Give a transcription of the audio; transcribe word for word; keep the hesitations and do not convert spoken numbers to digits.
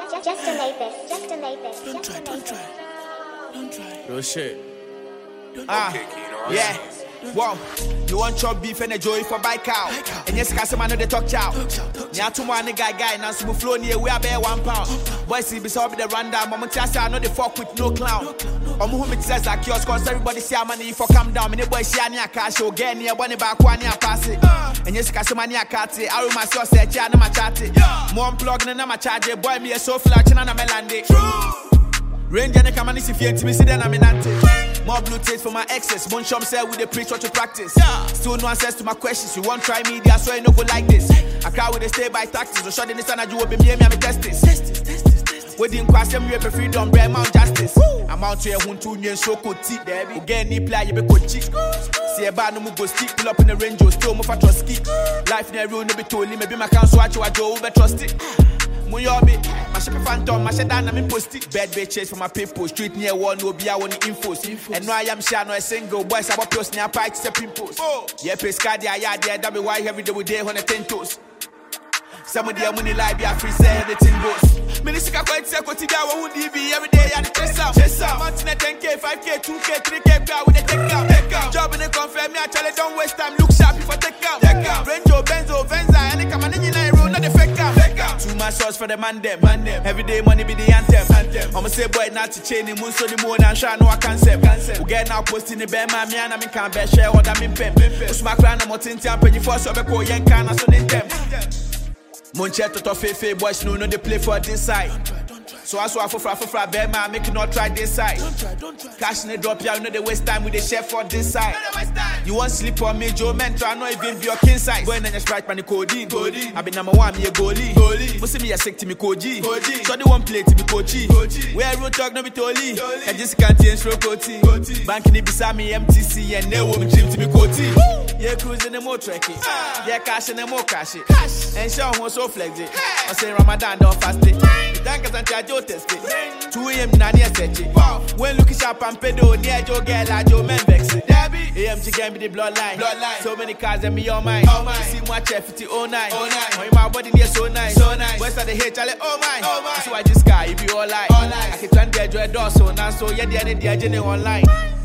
Just a Mavis. Just a Mavis. Don't try, don't try. Don't try. Real shit. Ah, yeah. Wow, you want chop beef and a joy for buy cow. And yes, cause man know they talk chow. Nya to one guy guy now some flow near we are bear one pound. Boys see beside the random moment I say I know they fuck with no clown. I'm who it says like yours cause everybody see money if I come down. Many boys see any cash or get near one back one year pass it. And yes, cause money I cut it. I room myself say I know my chat it. More plug and I'm charge it. Boy me a so flat and I'm a melande. Range and the camera is if you intimate then I'm in anti. More blue taste for my exes. Munchum said with the preach what you practice. Yeah. Still no answers to my questions. You won't try me, that's why you no go like this. I cry with the stay by tactics. So shot in the sun, I do will be me and me test this. We didn't cross them, you freedom, bread, mount justice. I'm out here, one, two, and so cool tea. Again, ni play, you be coachy. See a bar, no more go stick. Pull up in the range, still more for trust ski. Life never will be told, maybe my council watch you, I do over trust it. Muyomi, my ship phantom, my sedan, I'm in posted. Bad bitches for my people, street near one, no be our infos. And now I am sure no a single boys about post near pipes, the pimples. Oh, yeah, Pescadia, yeah, there, that be why every day we day on a ten toes. Some of the money like be a free say everything goes. Minister quite say what today won't be every day at the chase out. Chase out. Mountain ten K, five K, two K, three K car with a take out. Take out. Job in the confirm me, I tell it don't waste time. Look sharp if I take out. Take out. Range Benzo, Venza, and they come and in the road, not the fake out. Take out. Too much sauce for the man them. Man them. Every day money be the anthem. Anthem. I'ma say boy not to chain him, so the moon and shine no I concept. Concept. We get now posting the bear man, me and I mean can't bear share what I'm in pen. Smack round the mountain and penny for so be call yen can so in them. Moncheto to Fefe boys no no they play for this side. So I saw for for for bear man make you not try this side. Don't try, don't try. Cash in the drop ya, you know they waste time with the chef for this side. You want sleep on me, Joe man try not even be your king size. When you sprite man the codeine. I be number one me a goalie. Goalie. Must me a sick to me koji. So the one play to me coachy. Where road talk no be toli. I just can't change for coty. Bank in beside me M T C and no woman gym to me coty. Yeah cruising the more trekking. Yeah cash in the more cash it. And show who so flex it. I say Ramadan don't fast it. Thank us and charge your test it. two a.m. nani a set it. When looking sharp and pedo near Joe girl like Joe men vex it. A M G game be the bloodline. Bloodline. So many cars and me on mine. Oh my. See my chef fifty oh nine. Oh nine. When my body near so nice. So nice. West of the hate Charlie oh my. Oh my. So I just guy if you all like. All like. I can turn the joy door so now so yeah the other day I online.